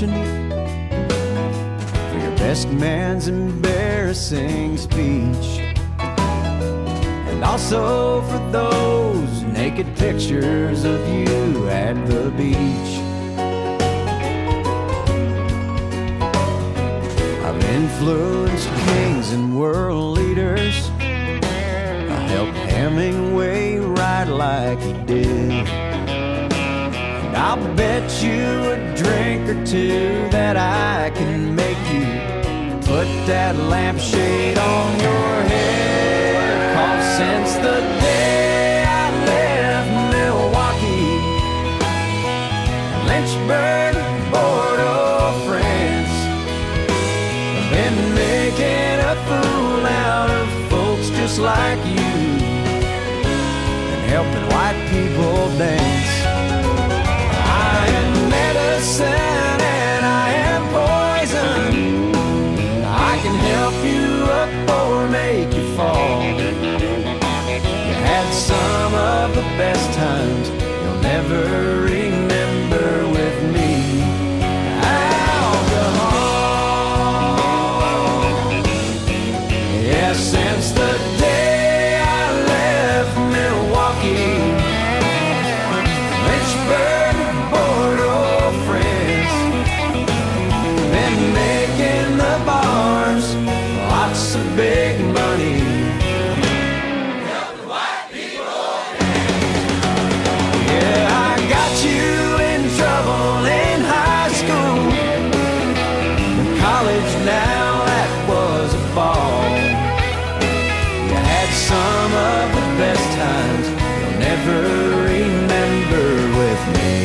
auction for your best man's embarrassing speech, and also for those naked pictures of you at the beach. I've influenced kings and world leaders. I helped Hemingway write like he did. And I'll bet you a drink or two that I can make you put that lampshade on your head. 'Cause since the day I left Milwaukee, Lynchburg, Bordeaux, France, I've been making a fool out of folks just like you and helping white people dance. I am medicine and I am poison. I can help you up or make you fall. You had some of the best times you'll never remember with me. Alcohol. Yeah, since the day I left Milwaukee, Lynchburg, Bordeaux, France, been making the bars lots of big money. Yeah, I got you in trouble in high school. In college now, that was a ball. You had some of the best times you'll never remember with me.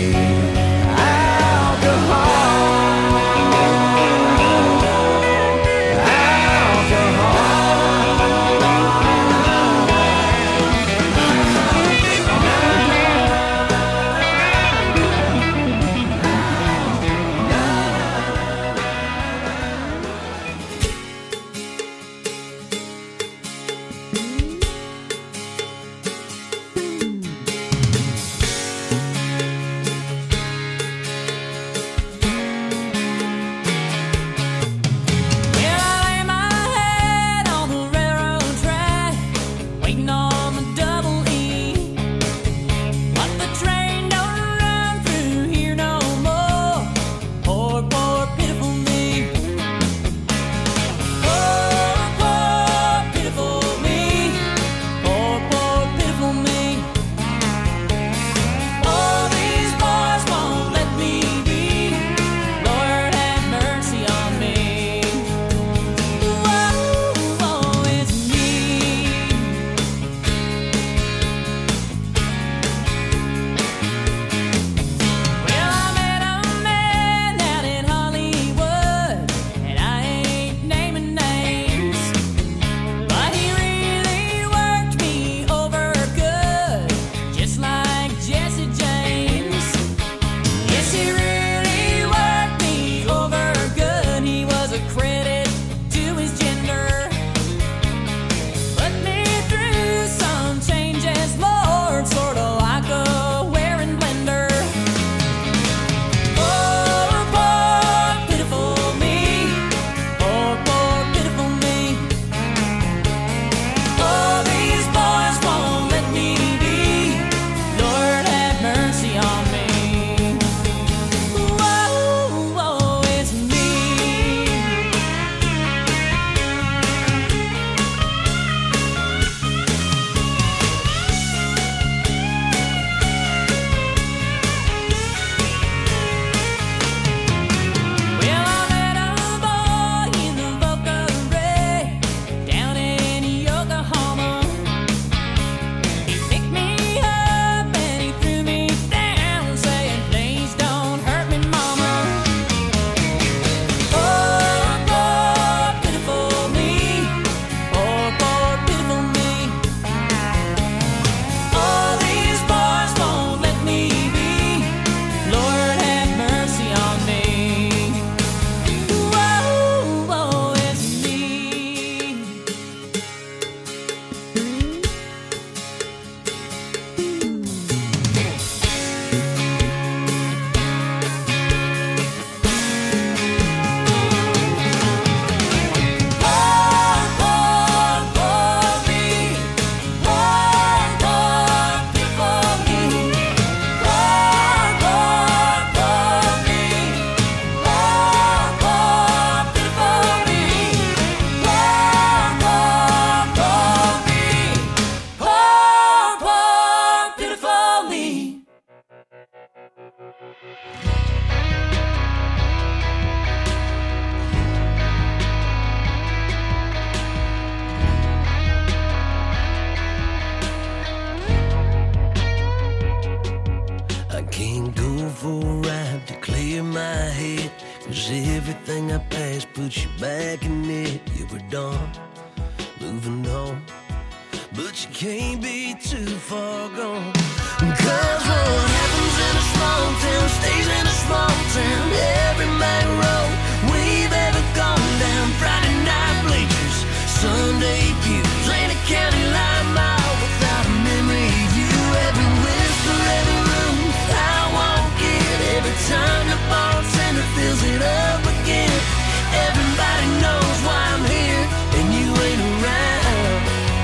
everything I passed put you back in it. You were done, moving on, but you can't be too far gone. 'Cause what happens in a small town stays in a small town. Every back road we've ever gone down, Friday night bleachers, Sunday pews, ain't a county line mile without a memory of you. Every whisper, every room I walk in, every time the bartender fills it up again. Everybody knows why I'm here and you ain't around.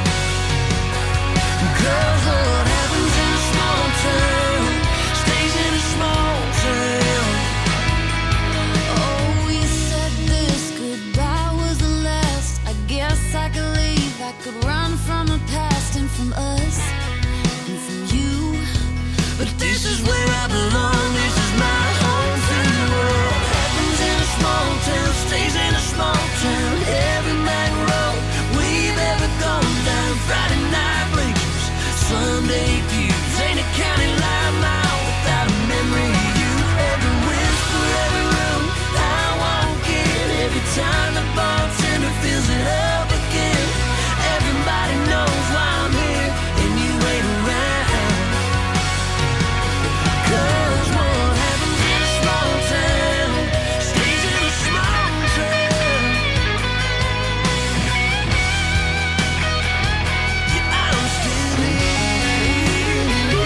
'Cause what happens in a small town stays in a small town. Oh, you said this goodbye was the last. I guess I could leave, I could run from the past and from us and from you. But this is where I belong, this is my home too. What happens in a small town stays in a small town. Every back road we've ever gone down, Friday night bleachers, Sunday pews, ain't a county line mile without a memory of you. Every whisper, every room I walk in, every time the bartender fills it up again. Everybody knows why I'm here and you ain't around. 'Cause what happens in a small town stays in a small town. Yeah, I'm still here.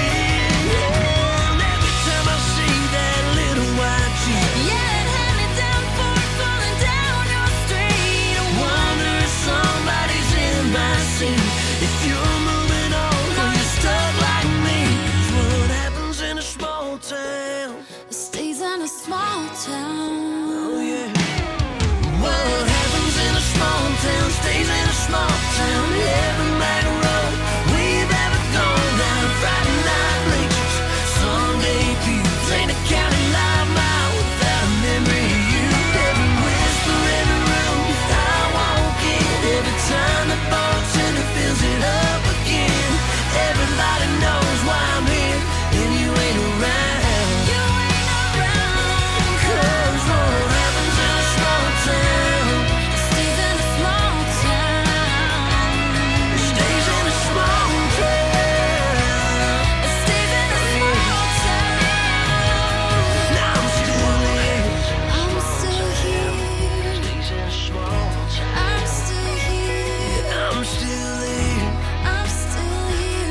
And every time I see that little white Jeep, Yeah, it had me down for it falling down your street. I wonder if somebody's in my seat. If you're moving on or you're stuck like me. 'Cause what happens in a small town? It stays in a small town. Oh yeah. What happens in a small town stays in a small town. Every back road we've ever gone down, Friday night bleachers, Sunday pews, ain't a county line mile without a memory of you. Every whisper, every room I walk in, every time the bartender fills it up again. Everybody knows why I'm here and you ain't around. You ain't around. 'Cause what happens in a small town It stays in a small town. stays in a small town. It stays in a small town. Now I'm still here. I'm still here. Stays in a small town. I'm still here. I'm still here. I'm still here.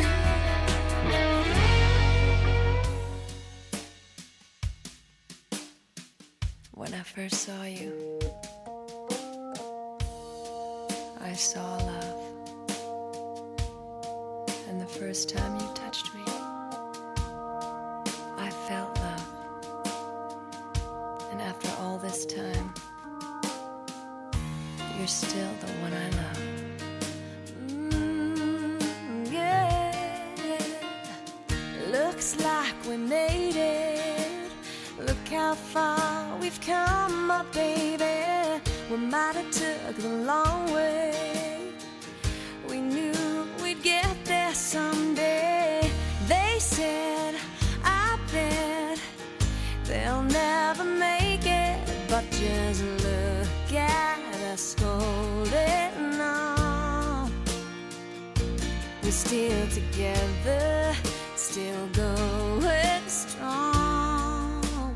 When I first saw you, I saw love. And the first time you touched me, I felt love. And after all this time, you're still the one I love. Yeah. Looks like we made it. Look how far we've come, my baby. We might have took the long way. We knew we'd get there someday. They said, I bet they'll never make it. But just look at us holding on. We're still together, still going strong.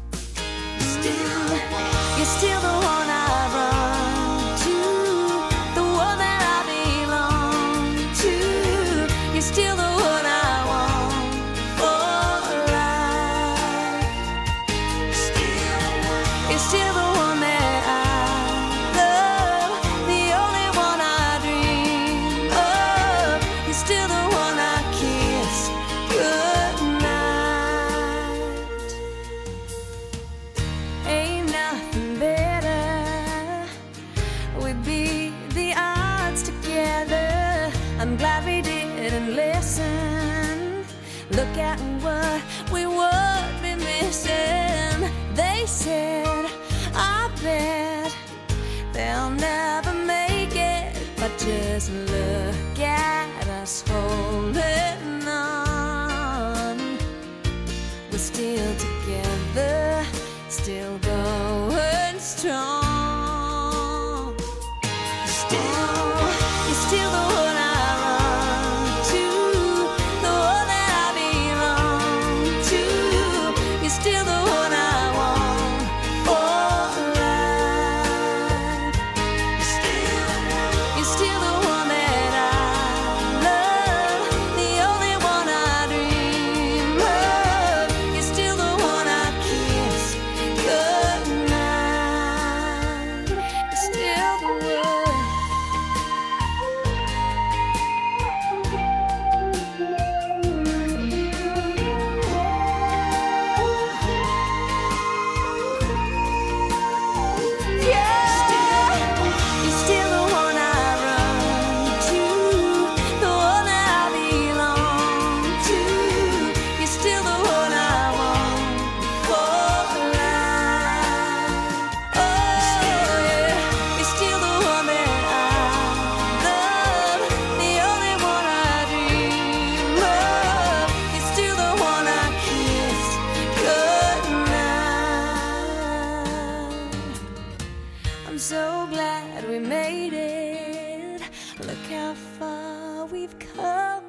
You're still the one I run to, the one that I belong to. You're still the one I want for life. You're still the one that I love, the only one I dream of. You're still the one I kiss goodnight. Ain't nothing better. We beat the odds together. I'm glad we didn't listen. Look at what we would be missing. They said, I bet they'll never make it. But just look at us holding on. We're still together, still going strong. far we've come.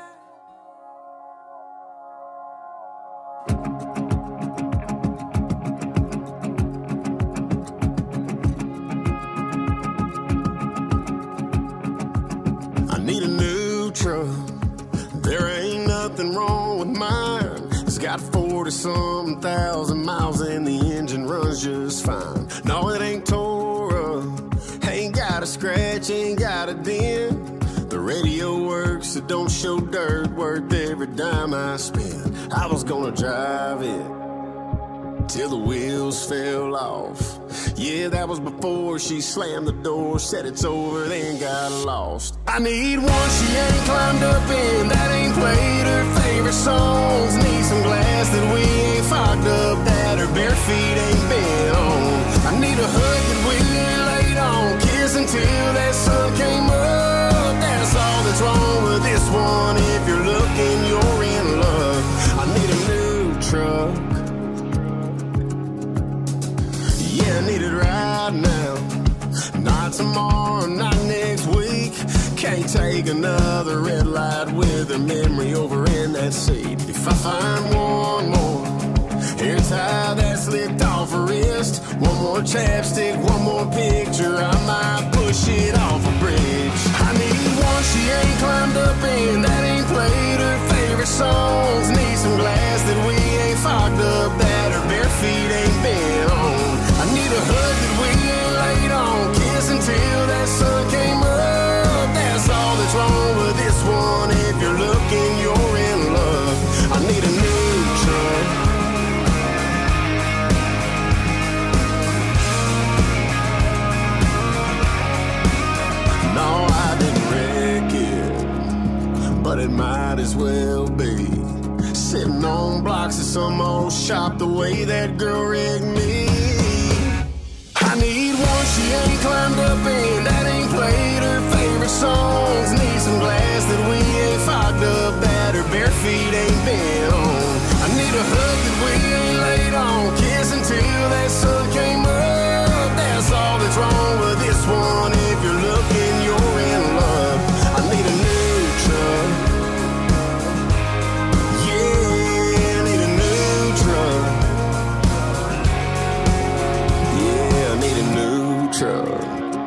I need a new truck. There ain't nothing wrong with mine. It's got 40-something thousand miles and the engine runs just fine. No, it ain't tore up, ain't got a scratch, ain't got a dent. The radio works, it don't show dirt, worth every dime I spend. I was gonna drive it till the wheels fell off. Yeah, that was before she slammed the door, said it's over, then got lost. I need one she ain't climbed up in, that ain't played her favorite songs. Need some glass that we ain't fogged up, that her bare feet ain't been on. I need a hug that we ain't laid on, kiss until that sun came up. That's all that's wrong with this one. If you're looking, you're in luck. I need a new truck. Yeah, I need it right now. Not tomorrow, not next week. Can't take another red light with her memory over in that seat. If I find one more hair tie that slipped off her wrist, one more chapstick, one more picture, I might push it off a bridge. I need one she ain't climbed up in, that ain't played her favorite songs. Need some glass that we ain't fogged up, that her bare feet ain't been on. I need a hug that we ain't laid on, kiss until that sun came up. That's all that's wrong with this one. If you're looking, you're in love. I need a new truck. No, I didn't wreck it, but it might as well be. Sitting on blocks of some old shop the way that girl rigged me. I need one she ain't climbed up in, that ain't played her favorite songs. Need some glass that we ain't fogged up, that her bare feet ain't been on. I need a hug that we ain't laid on, kiss until that sun came up. That's all that's wrong with this one. If you're looking, you're in love. I need a new truck. Yeah, I need a new truck. Yeah, I need a new truck.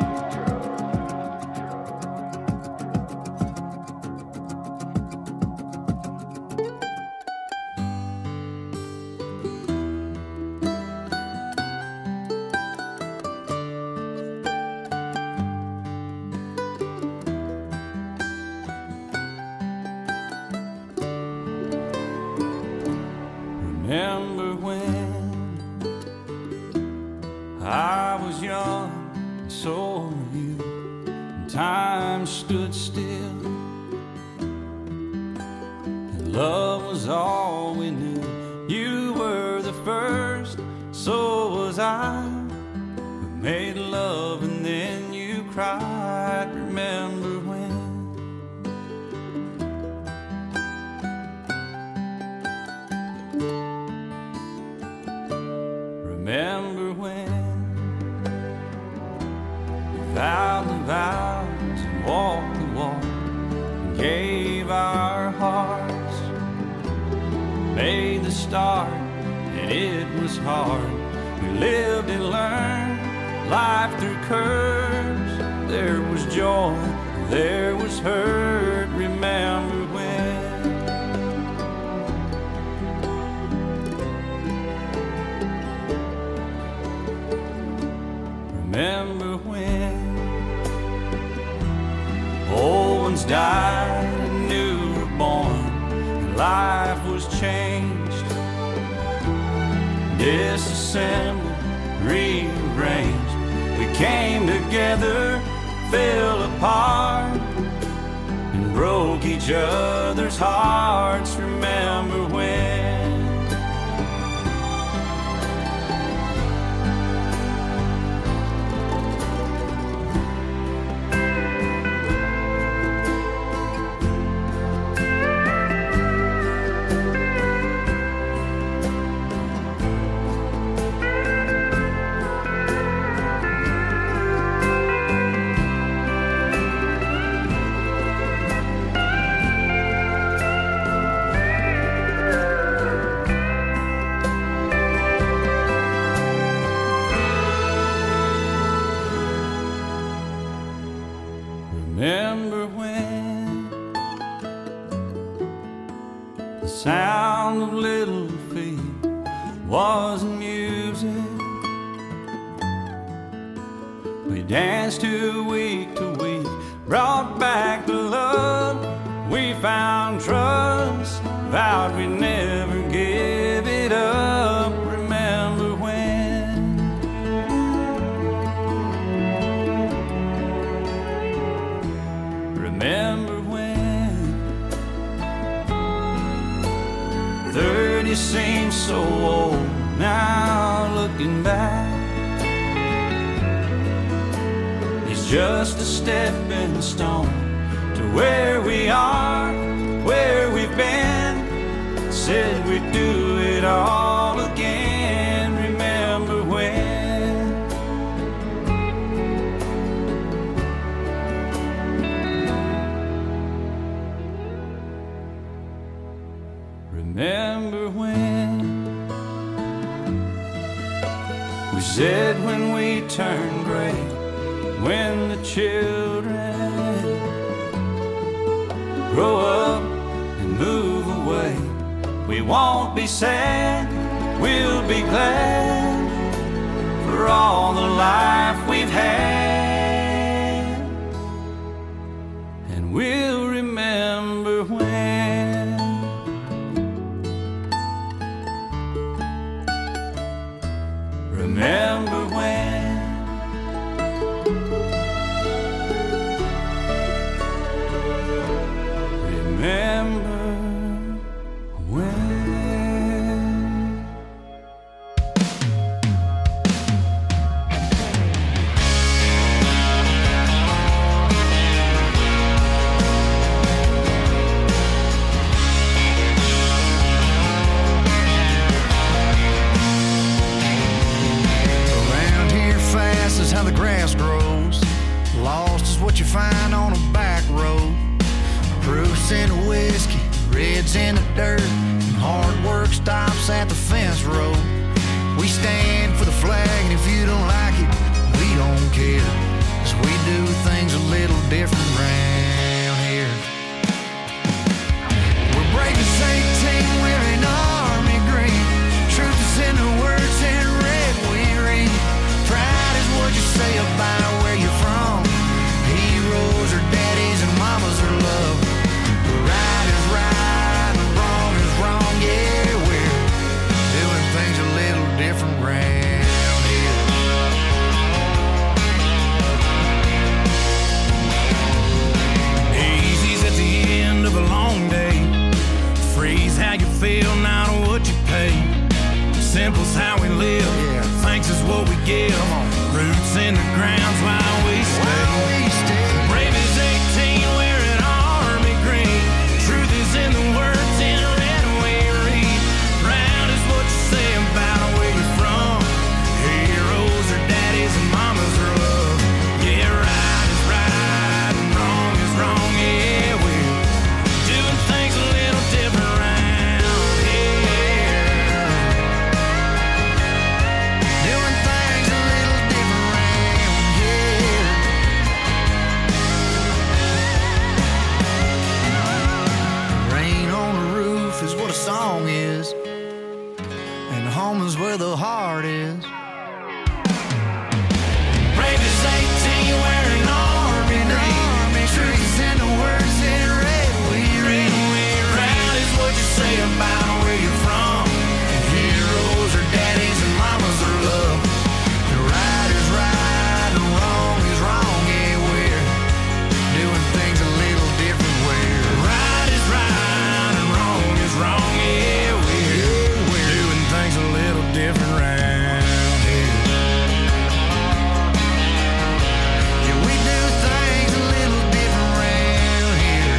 Remember when I was young, and so were you, and time stood still, and love was all we knew. You were the first, so was I. We made love and then you cried. Remember when? Remember when we vowed the vows and walked the walk and gave our hearts, made the start and it was hard. We lived and learned life through curves. There was joy, there was hurt. Remember when? Remember when old ones died and new were born, and life was changed, disassembled, rearranged. We came together, fell apart, and broke each other's hearts. Remember when? sound of little feet was music. We danced to week, brought back the love. We found trust, vowed we'd never give it up. Remember when? Remember when? 30 seems so old now, looking back. It's just a stepping stone to where we are, where we've been. Said we'd do it all again. Remember when? Remember when? We said when we turned gray, when the children grow up and move away, we won't be sad, we'll be glad for all the life we've had. And we'll remember when. Remember when. Remember when. Around here fast is how the grass grows. Lost is what you find on a back road. Proofs in the whiskey, reds in the dirt, and hard work stops at the fence road. We stand for the flag, and if you don't like it, we don't care, 'cause we do things a little different round here. We're brave as 18, wearing army green. Truth is in the words in red we read. Pride is what you say about where you're from. Heroes are daddies and mamas are love. Right is right and wrong is wrong, yeah, we're doing things a little different round here. Easy's at the end of a long day. Free's how you feel, not what you pay. Simple's how we live, thanks is what we give. Roots in the ground's why we stay. Brave as 18, wearing army green. Truth is in the words in red we read. Proud is what you say about where you're from. Heroes are daddies and mamas are love. Yeah, right is right and wrong is wrong. Yeah, we're doing things a little different round here. Doing things a little different round here. Rain on the roof is what a song is, and home is where the heart is. Brave as 18, wearing army green. Truth in the words in red we read. Proud is what you say about where you're from. Heroes are daddies and mamas are love. Right is right and wrong is wrong. Yeah, we're doing things a little different. Where right is right and wrong is wrong. Yeah, we're doing things a little different round here. Yeah, we do things a little different round here.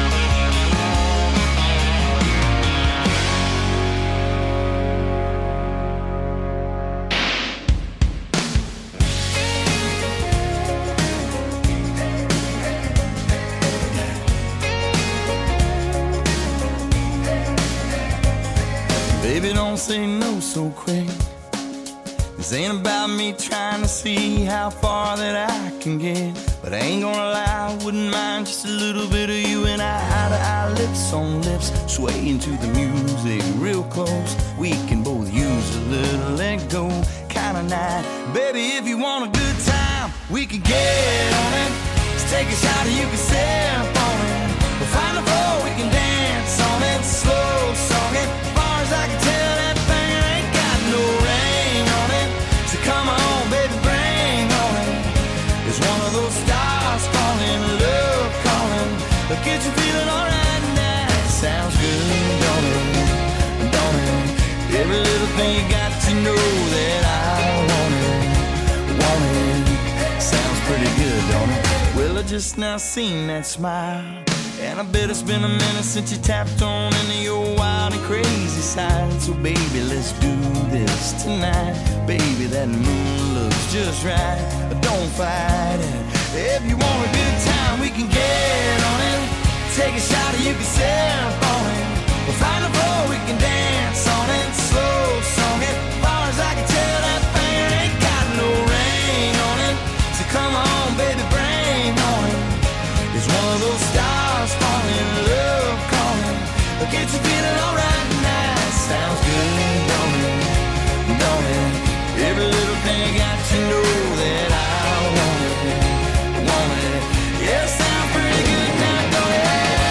Baby, don't say no so quick. This ain't about me trying to see how far that I can get. But I ain't gonna lie, I wouldn't mind just a little bit of you and I eye to eye, lip lips on lips, swaying to the music real close. We can both use a little let go kind of night. Baby, if you want a good time, we can get on it. Let's take a shot and you can sip on it. We'll find a floor, we can dance on it. Slow song it, as far as I can tell, that thing ain't got no ring on it. So come on, baby, bring on it. It's one of those stars falling, love calling. But get you feeling alright now. Sounds good, don't it? Don't it? Every little thing you got to know that I want it. Want it. Sounds pretty good, don't it? Well, I just now seen that smile, and I bet it's been a minute since you tapped on into your wild and crazy side. So baby, let's do this tonight. Baby, that moon looks just right. Don't fight it. If you want a good time, we can get on it. Take a shot and you can sip on it. We'll find a floor, we can dance on it. Slow song it, as far as I can tell, that thing ain't got no ring on it. So come on, baby, bring on it. It's one of those stars falling, love calling. But get you feeling alright now. Sounds good, don't it? Don't it? Every little thing you got to know that I want it. Want it? Yeah, sounds pretty good now, don't it?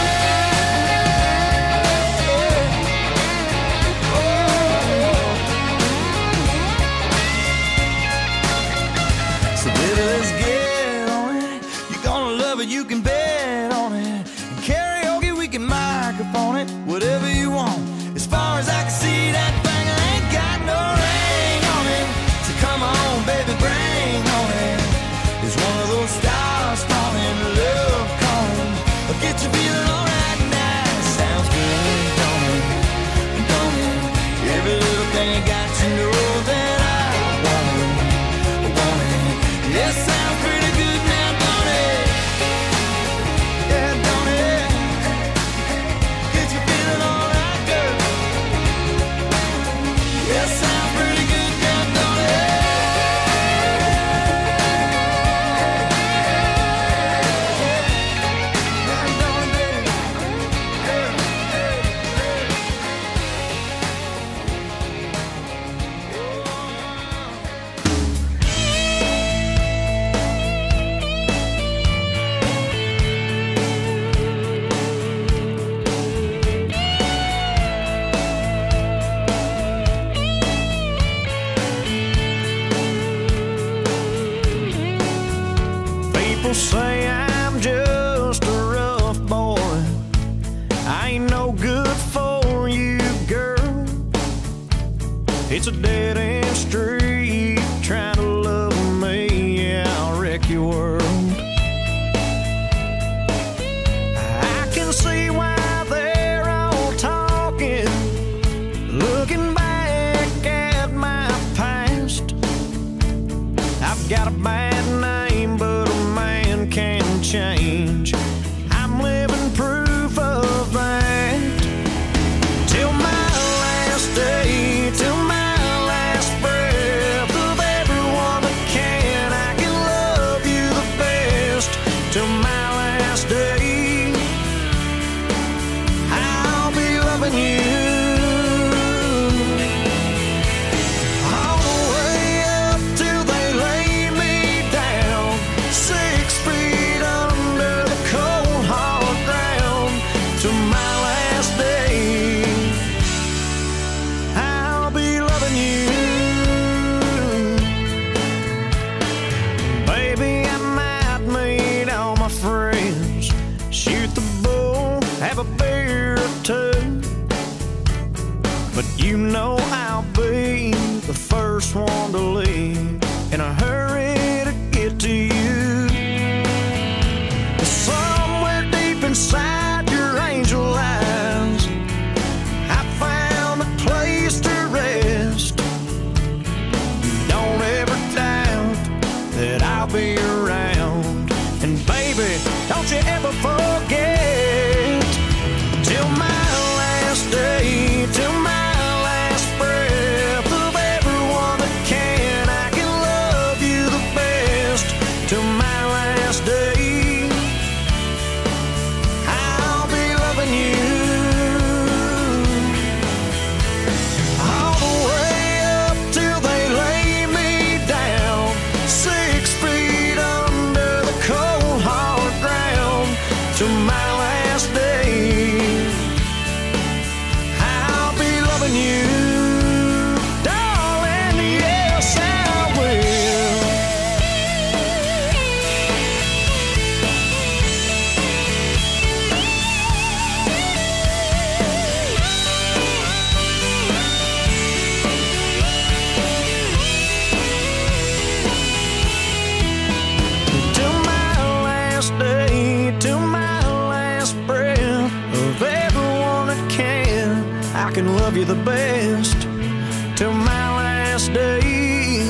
So baby, let's get on it. You're gonna love it, you can bet on it. And karaoke, we can microphone it. Whatever you want. As far as I can see, that thing ain't got no ring on it. So come on, baby, bring on it. It's one of those stars falling, love calling. But get you feeling alright now. Sounds good, don't it? Don't it? Every little thing you got to know that I want it. Want it? Yeah, sounds pretty good now, don't it? Yeah, don't it? Get you feeling alright, girl. Yeah, sounds pretty good now, don't it? Yeah, don't it? People say I'm just a rough boy. I ain't no good for you, girl. It's a dead-end street. Trying to love me, yeah, I'll wreck your world. I can see why they're all talking, looking back at my past. I've got a bad name, but a man can change. I'm living proof of that. Till my last day, till my last breath, of everyone that can, I can love you the best. Till my last day, I'll be loving you. All the way up till they lay me down, 6 feet under the cold hard ground. Till my last day, I'll be loving you. Baby, I might meet all my friends, shoot the bull, have a beer or two, but you know I'll be the first one to leave, in a hurry to get to you. Somewhere deep inside your angel eyes, I found a place to rest. Don't ever doubt that I'll be around. And baby, don't you ever forget, till my last day, till my last breath, of everyone that can, I can love you the best. Till my last day, can love you the best till my last day.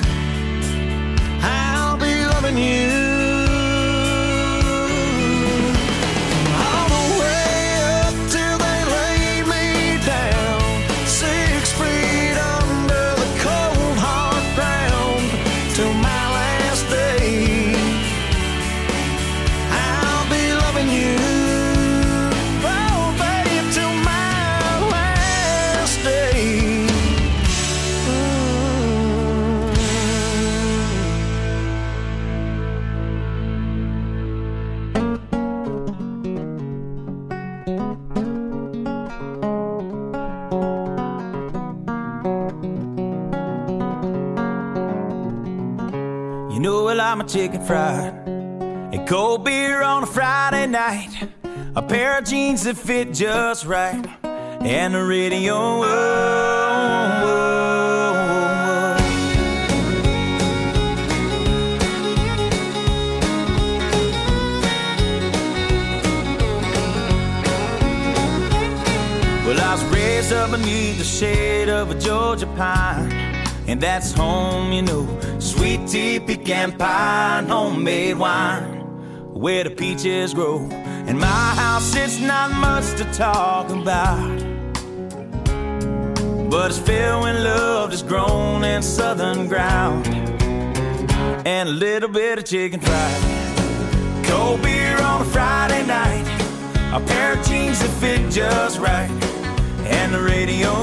I'll be loving you all the way up till they lay me down, 6 feet under the cold hard ground till my last day. I'll be loving you, oh babe, till my last day. You know I like my chicken fried and cold beer on a Friday night, a pair of jeans that fit just right, and the radio. Well, I was raised up beneath the shade of a Georgia pine, and that's home, you know. Sweet tea, pecan pie, and homemade wine, where the peaches grow. In my house, it's not much to talk about, but it's filled with love that's grown in southern ground, and a little bit of chicken fried, cold beer on a Friday night, a pair of jeans that fit just right, and the radio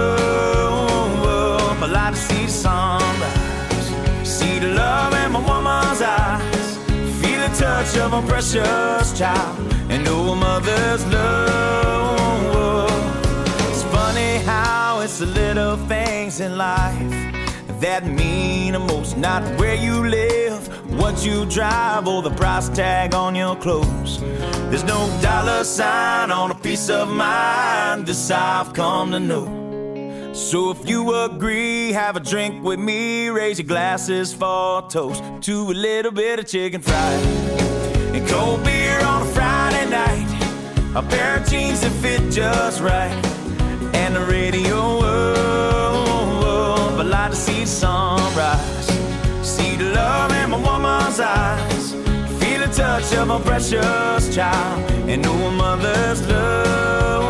up. I like to see the sunrise, see the love in my woman's eyes, feel the touch of a precious child, and know a mother's love. It's funny how it's the little things in life that mean the most, not where you live, what you drive, or the price tag on your clothes. There's no dollar sign on a piece of mind, this I've come to know. So if you agree, have a drink with me, raise your glasses for a toast to a little bit of chicken fried and cold beer on a Friday night, a pair of jeans that fit just right, and the radio up. I like to see the sunrise, see the love in my woman's eyes, feel the touch of a precious child, and know a mother's love.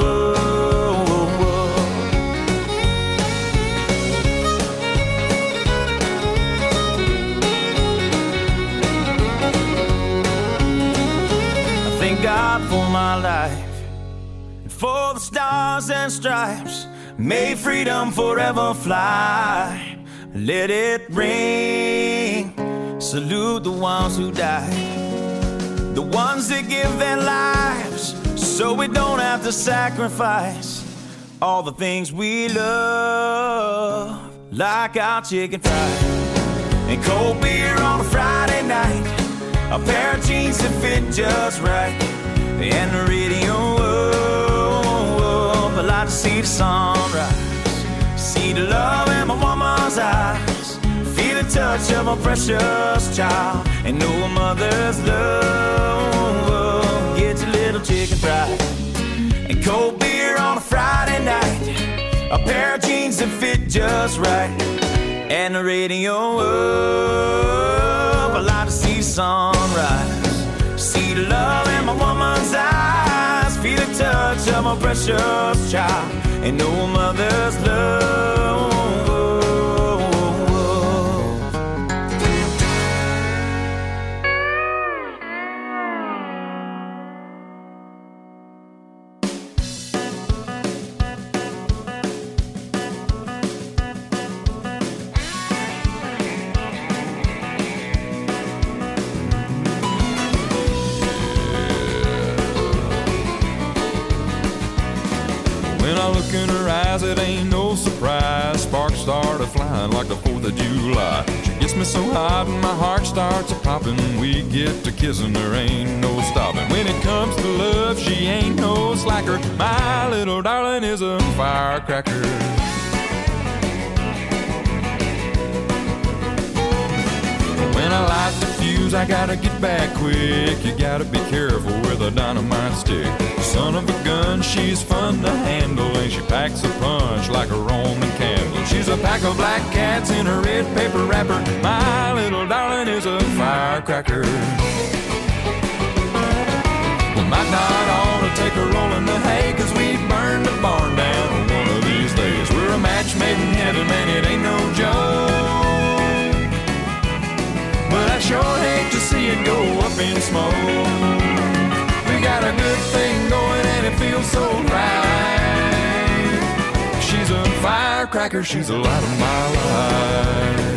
Thank God for my life and for the stars and stripes. May freedom forever fly. Let it ring. Salute the ones who died, the ones that give their lives so we don't have to sacrifice all the things we love, like our chicken fried and cold beer on a Friday night, a pair of jeans that fit just right, and the radio up. I like to see the sunrise, see the love in my woman's eyes, feel the touch of a precious child, and know a mother's love. Get your little chicken fried and cold beer on a Friday night, a pair of jeans that fit just right, and the radio up. I like to see the sunrise, see the love in my woman's eyes, feel the touch of a precious child, and know a mother's love. When I look in her eyes, it ain't no surprise. Sparks started flying like the 4th of July. She gets me so hot and my heart starts a-popping. We get to kissing, there ain't no stopping. When it comes to love, she ain't no slacker. My little darling is a firecracker. When I light the fuse, I gotta get back quick. You gotta be careful with a dynamite stick. Son of a gun, she's fun to handle, and she packs a punch like a Roman candle. She's a pack of black cats in a red paper wrapper. My little darling is a firecracker. We might not ought to take a roll in the hay, 'cause we burn the barn down one of these days. We're a match made in heaven, man, it ain't no joke. But I sure hate to see it go up in smoke. We got a good thing going and it feels so right. She's a firecracker, she's the light of my life.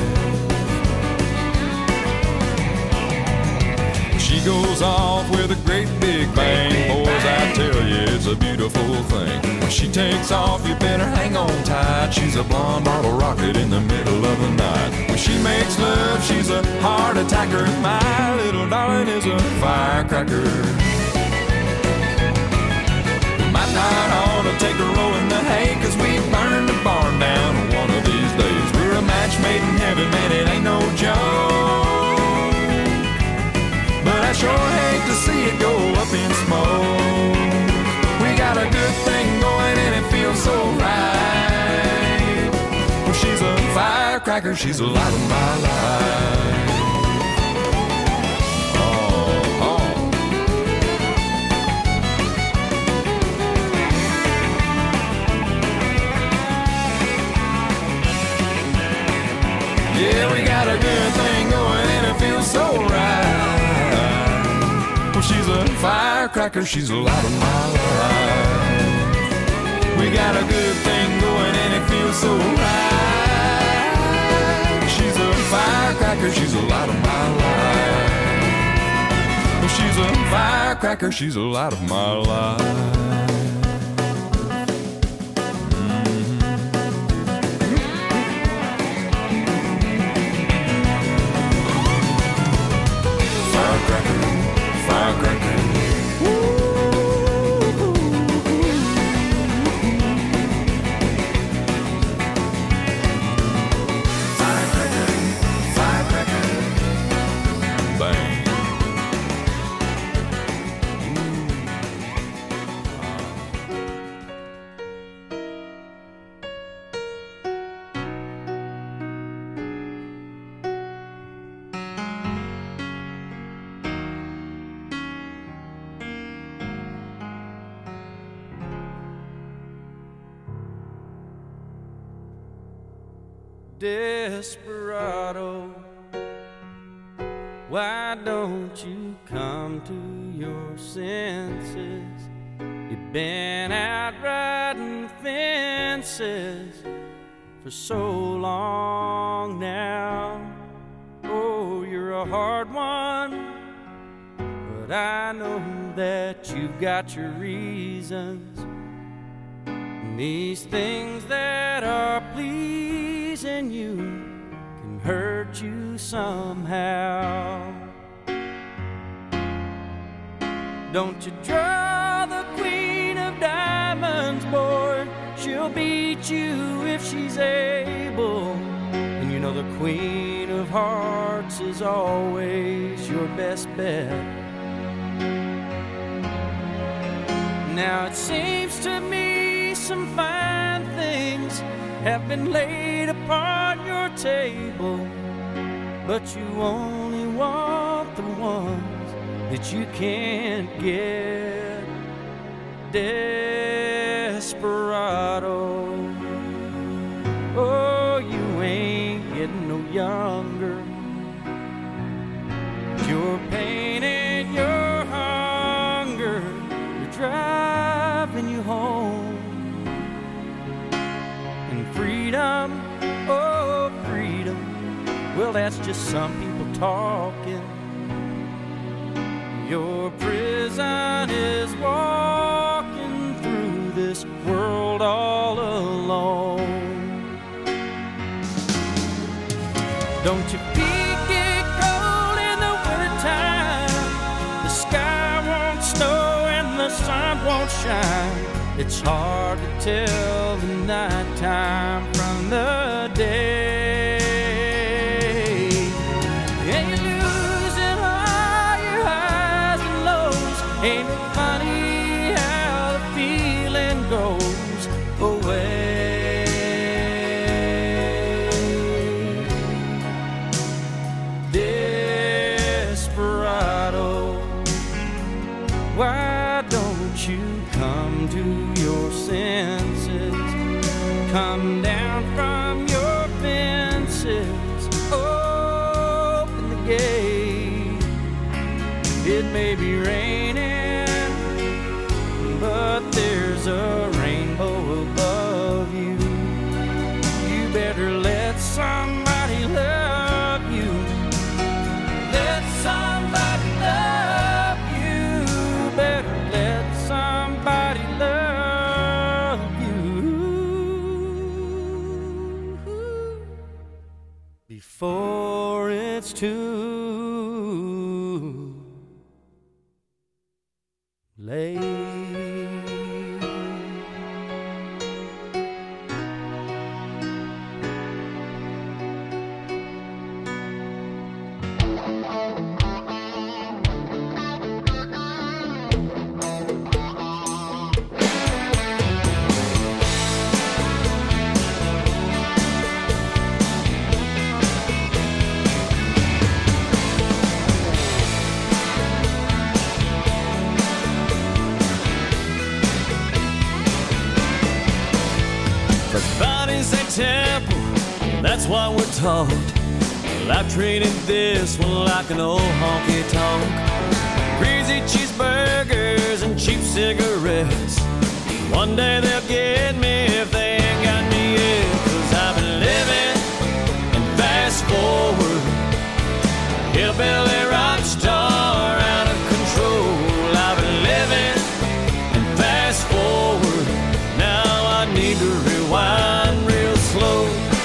She goes off with a great big bang. Boys, I tell you, it's a beautiful thing. When she takes off, you better hang on tight. She's a blonde bottle rocket in the middle of the night. When she makes love, she's a heart attacker. My little darling is a firecracker. We might not ought to take a roll in the hay, 'cause we burn the barn down one of these days. We're a match made in heaven, man, it ain't no joke. But I sure hate to see it go up in smoke. We got a good thing going and it feels so right. Well, she's a firecracker, she's the light of my life. Yeah, we got a good thing going and it feels so right. Well, she's a firecracker, she's the light of my life. We got a good thing going and it feels so right. She's a firecracker, she's the light of my life. Well, she's a firecracker, she's the light of my life. Desperado, why don't you come to your senses? You've been out riding fences for so long now. Oh, you're a hard one, but I know that you've got your reasons. And these things that are pleasing you can hurt you somehow. Don't you draw the queen of diamonds, boy. She'll beat you if she's able. And you know the queen of hearts is always your best bet. Now it seems to me some fine things have been laid upon your table, but you only want the ones that you can't get. Desperado, oh, you ain't getting no younger. Your pain and your hunger are driving you home. And freedom, oh, freedom, well, that's just some people talking. Your prison is walking through this world all alone. Don't your feet get cold in the wintertime? The sky won't snow and the sun won't shine. It's hard to tell the nighttime from the day. And you're losing all your highs and lows. Ain't it funny how the feeling come down from your fences, open the gate. It may be raining, but there's a rainbow above you. You better let somebody love you. Let somebody love you. Better let somebody love you before it's too late. Body's a temple, that's what we're taught. Well, I've treated this one like an old honky-tonk. Greasy cheeseburgers and cheap cigarettes. One day they'll get me if they ain't got me yet. 'Cause I've been living and fast forward, hillbilly rock star out of control. I've been living and fast forward, now I need to rewind real slow.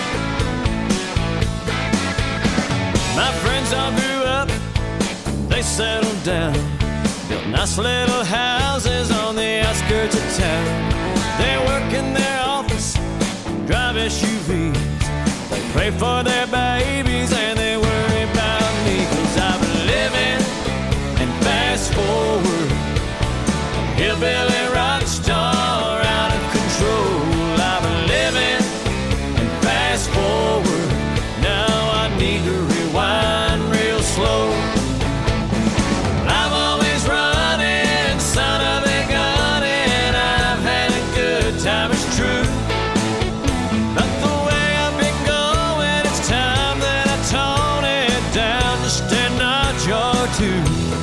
My friends all grew up, they settled down, built nice little houses on the outskirts of town. They work in their office, drive SUVs, they pray for their babies and they worry about me. 'Cause I've been living and fast forward, hillbilly rock star out of control. I've been living and fast forward, now I need to rewind real slow. I'm always running, son of a gun, and I've had a good time, it's true. But the way I've been going, it's time that I tone it down just a notch or two.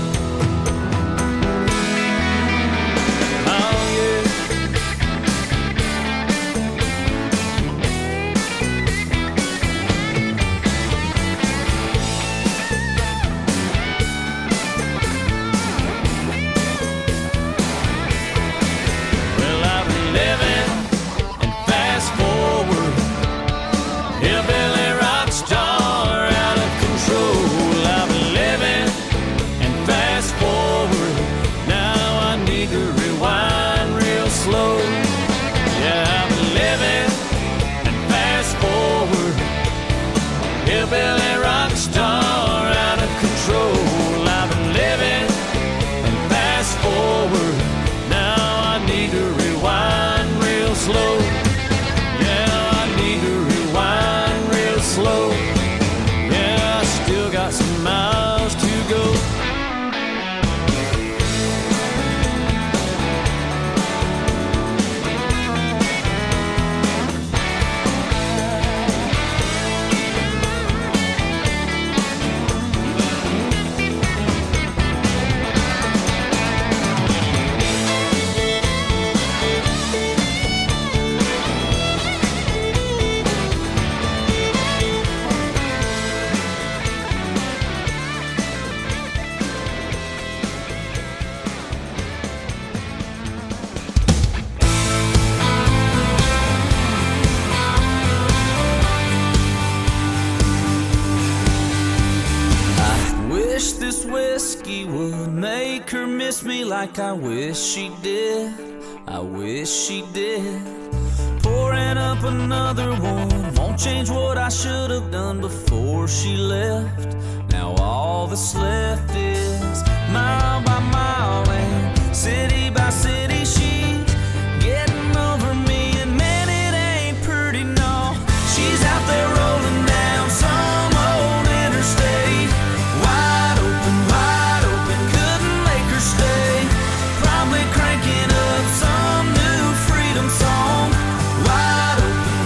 Hillbilly rock star out of control. I've been living and fast forward, now I need to rewind real slow. Yeah, I need to rewind real slow. Yeah, I still got some miles to go. This whiskey would make her miss me like I wish she did. I wish she did. Pouring up another one won't change what I should have done before she left. Now all that's left is mile by mile and city by city. She's getting over me, and man, it ain't pretty, no. She's out there rolling down some old interstate. Wide open, couldn't make her stay. Probably cranking up some new freedom song. Wide open,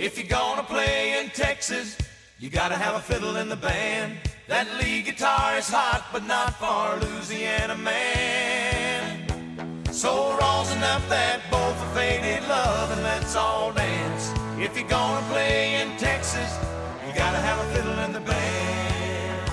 If you're gonna play in Texas, you gotta have a fiddle in the band. That lead guitar is hot, but not for Louisiana man. So rosin up that bowl for faded love and let's all dance. If you're gonna play in Texas, you gotta have a fiddle in the band.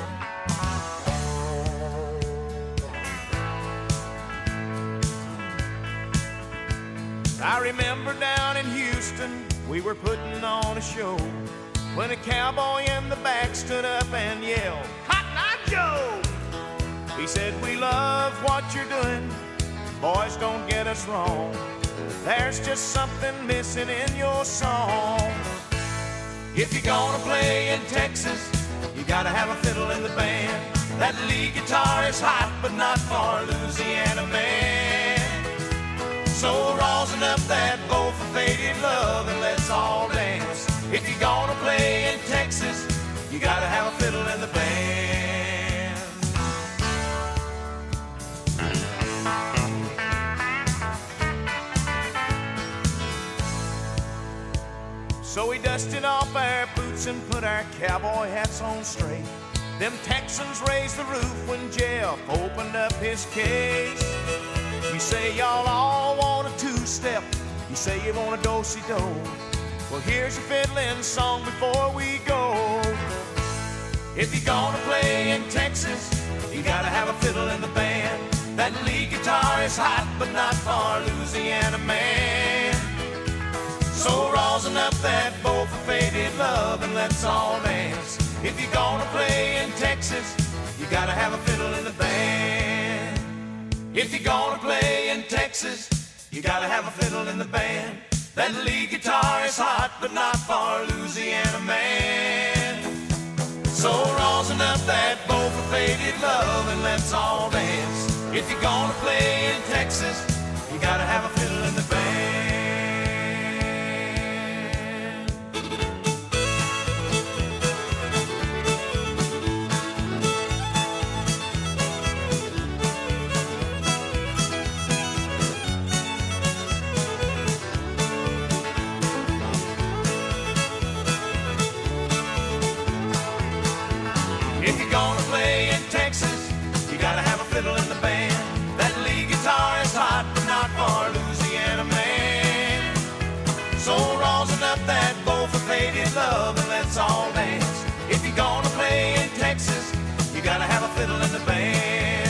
I remember down in Houston, we were putting on a show when a cowboy in the back stood up and yelled, "Cotton Eye Joe!" He said, "We love what you're doing, boys, don't get us wrong. There's just something missing in your song. If you're gonna play in Texas, you gotta have a fiddle in the band. That lead guitar is hot, but not for Louisiana man. So rosin up that bowl for faded love and let's all dance. If you're gonna play in Texas, you gotta have a fiddle in the band." So we dusted off our boots and put our cowboy hats on straight. Them Texans raised the roof when Jeff opened up his case. You say y'all all want a two-step, you say you want a do-si-do. Well, here's your fiddling song before we go. If you're gonna play in Texas, you gotta have a fiddle in the band. That lead guitar is hot, but not for Louisiana man. So rosin up that bowl for faded love and let's all dance. If you're gonna play in Texas, you gotta have a fiddle in the band. If you're gonna play in Texas, you gotta have a fiddle in the band. That lead guitar is hot, but not for Louisiana man. So rosin up that bowl for faded love and let's all dance. If you're gonna play in Texas, you gotta have a fiddle in the band. If you're gonna play in Texas, you gotta have a fiddle in the band. That lead guitar is hot, but not for Louisiana man. So rosin up that bowl for faded love and let's all dance. If you're gonna play in Texas, you gotta have a fiddle in the band.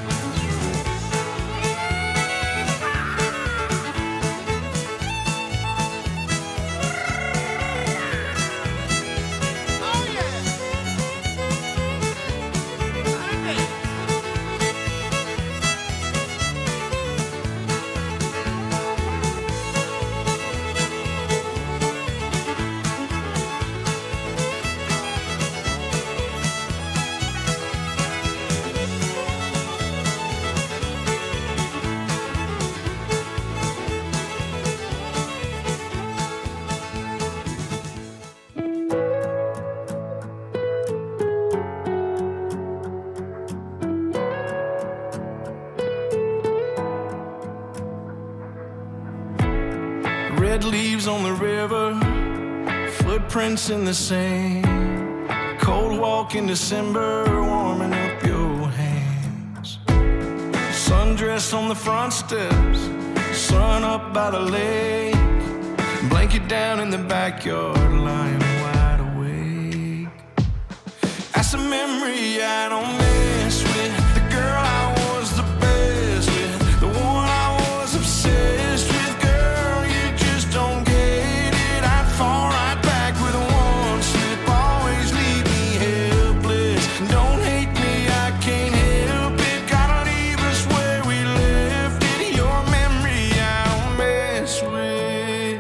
Red leaves on the river, footprints in the sand. Cold walk in December, warming up your hands. Sundress on the front steps, sun up by the lake. Blanket down in the backyard, lying wide awake. That's a memory I don't mess with. The girl I was the best with, the one I was obsessed with. Girl, you just don't get it. I'd fall right back with one slip. Always leave me helpless. Don't hate me, I can't help it. Gotta leave us where we left it. Your memory I don't mess with.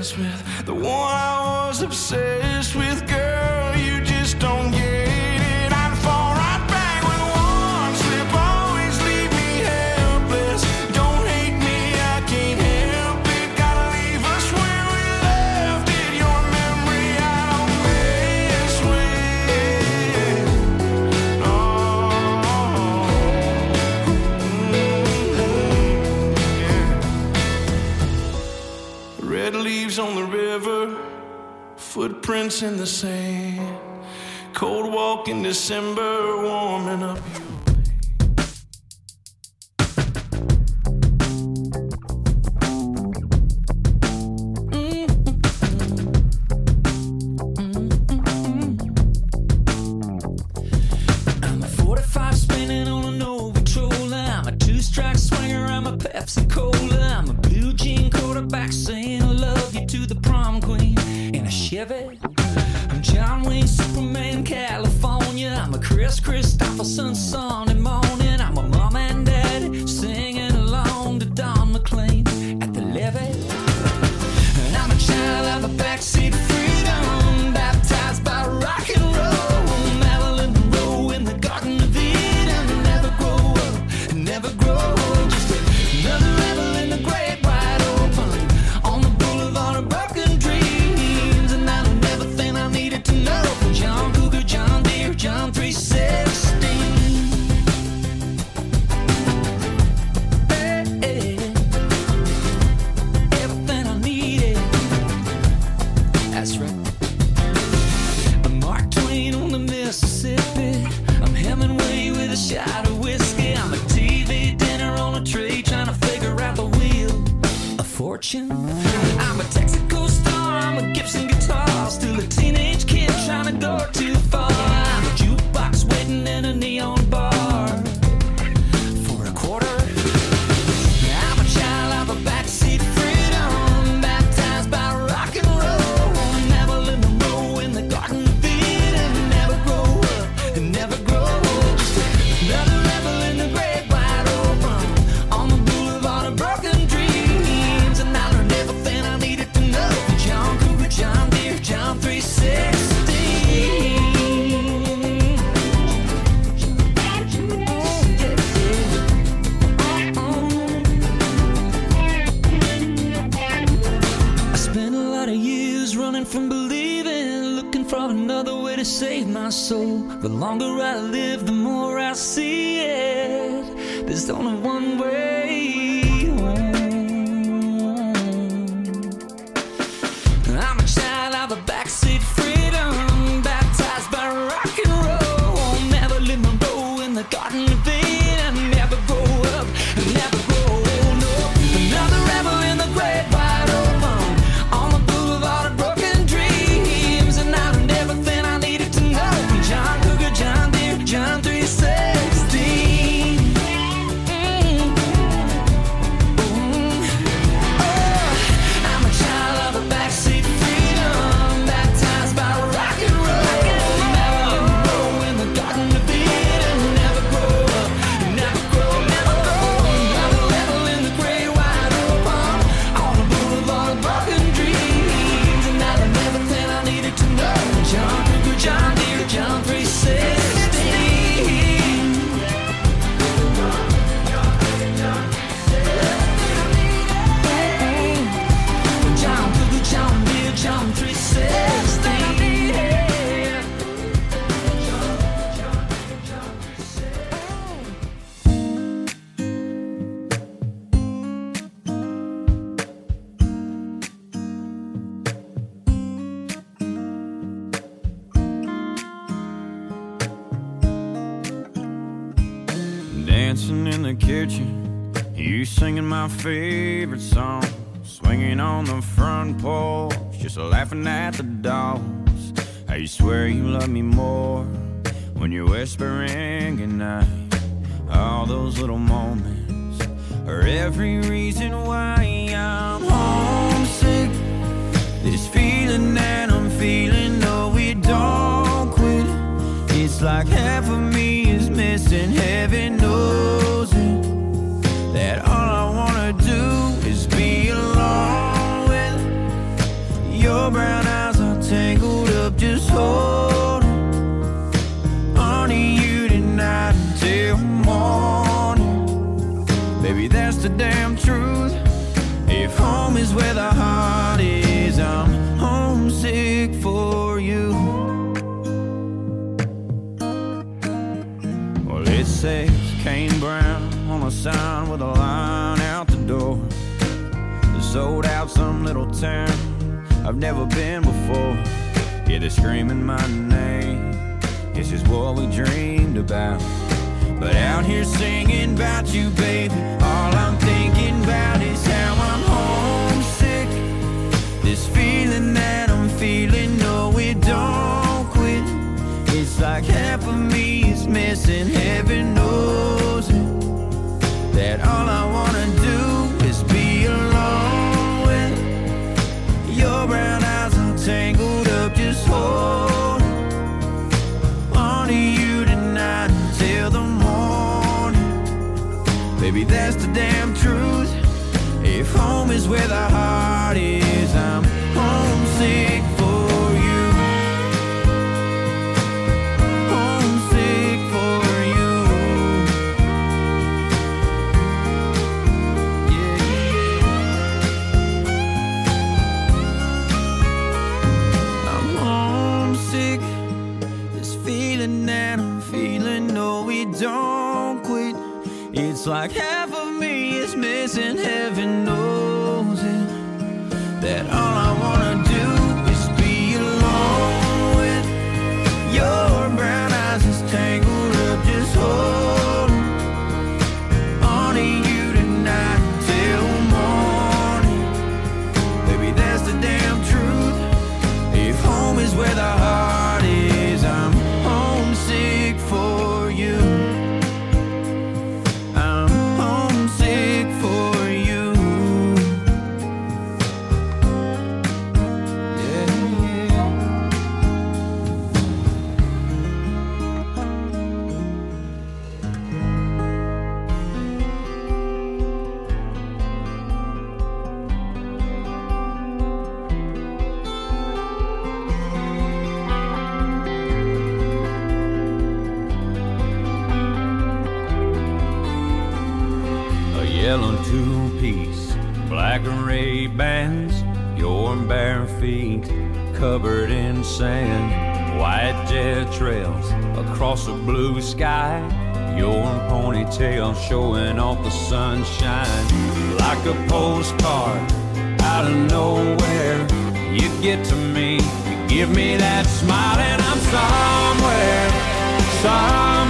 obsessed with, the one I was obsessed with. Girl, you just don't get it. I'd fall right back with one slip, always leave me helpless. Don't hate me, I can't help it. Gotta leave us where we left it. Your memory I don't mess with. Red leaves on the river, footprints in the sand. Cold walk in December, warming up your I'm a 45 spinning on an old Victrola. I'm a two-strike swinger, I'm a Pepsi Cola. I'm a blue jean quarterback saying I love you to the prom queen in a Chevy. I'm John Wayne, Superman, California. I'm a Chris Christopherson Sunday morning. I'm a mom and daddy singing along to Don McLean at the levee. And I'm a child of a backseat freedom, baptized by rock and roll. Marilyn Monroe in the Garden of Eden. Never grow up, never grow old. Just another rebel in the great wide open, on the boulevard of broken dreams. And I learned everything I needed to know from John Cougar, John Deere, John 316. Hey, hey. Everything I needed. That's right. I'm Mark Twain on the Mississippi. I'm Hemingway with a shot of whiskey. I'm a TV dinner on a tray, trying to figure out the wheel of fortune. I'm a Texaco star, I'm a Gibson guitar, still a teenage kid trying to go too far. I'm a jukebox waiting in a neon bar for a quarter. I'm a child of a backseat freedom, baptized by rock and roll. Marilyn Monroe in the Garden of Eden. Never grow up and never grow old. Just another rebel in the great wide open, on the boulevard of broken dreams. And I learned everything I needed to know from John Cougar, John Deere, John 316. I spent a lot of years running from believing, looking for another way to save my soul. The longer I live, the more I see it. There's only one way home. I'm a child of a backseat freedom, baptized by rock and roll. Marilyn Monroe in the Garden of Eden. Never grow up, never grow old. No, another rebel in the great wide open, on the boulevard of broken dreams. And I learned everything I needed to know from John Cougar, John Deere, John 316. I'm a child of a backseat freedom, baptized by rock and roll. Marilyn Monroe in the Garden of Eden. Never grow up, never grow, never grow. Another rebel in the great wide open, on the boulevard of broken dreams. And I learned everything I needed to know. John Cougar, John Deere, John 316. John Cougar, John Deere, John 316. Dancing in the kitchen, you singing my favorite song, swinging on the front porch, just laughing at the dogs. I swear you love me more when you're whispering goodnight. All those little moments are every reason why I'm homesick. This feeling that I'm feeling, no, we don't quit. It's like half of me is missing, heaven knows it. That all I wanna do is be alone with Your brown eyes are tangled up, just holding on to you tonight until morning. Baby, that's the damn truth. If home is where the heart is, I'm homesick for you. Well, it says Kane Brown on a sign with a line out the door. Sold out some little town I've never been before. Yeah, they're screaming my name. It's just what we dreamed about. But out here singing about you, baby, all I'm thinking about is how I'm homesick. This feeling that I'm feeling, no, it don't quit. It's like half of me is missing, heaven knows it. That all I wanna do is be alone with your brown eyes are tangled up, just hold on to you tonight until the morning. Baby, that's the damn truth. If home is where the heart is, I'm homesick for you. Homesick for you. Yeah, yeah. I'm homesick. This feeling that I'm feeling, no, it don't quit. It's like half of me is missing, heaven knows it. That all I wanna do is be alone with your brown eyes is tangled up, just holding on to you tonight till morning. Baby, that's the damn truth. If home is where the heart is, I'm homesick for you. I'm homesick for you. Yeah, yeah. A yellow two-piece, black and red bands, your bare feet covered in sand, white jet trails across a blue sky, your ponytail showing off the sunshine. Like a postcard out of nowhere, you get to me, you give me that smile, and I'm somewhere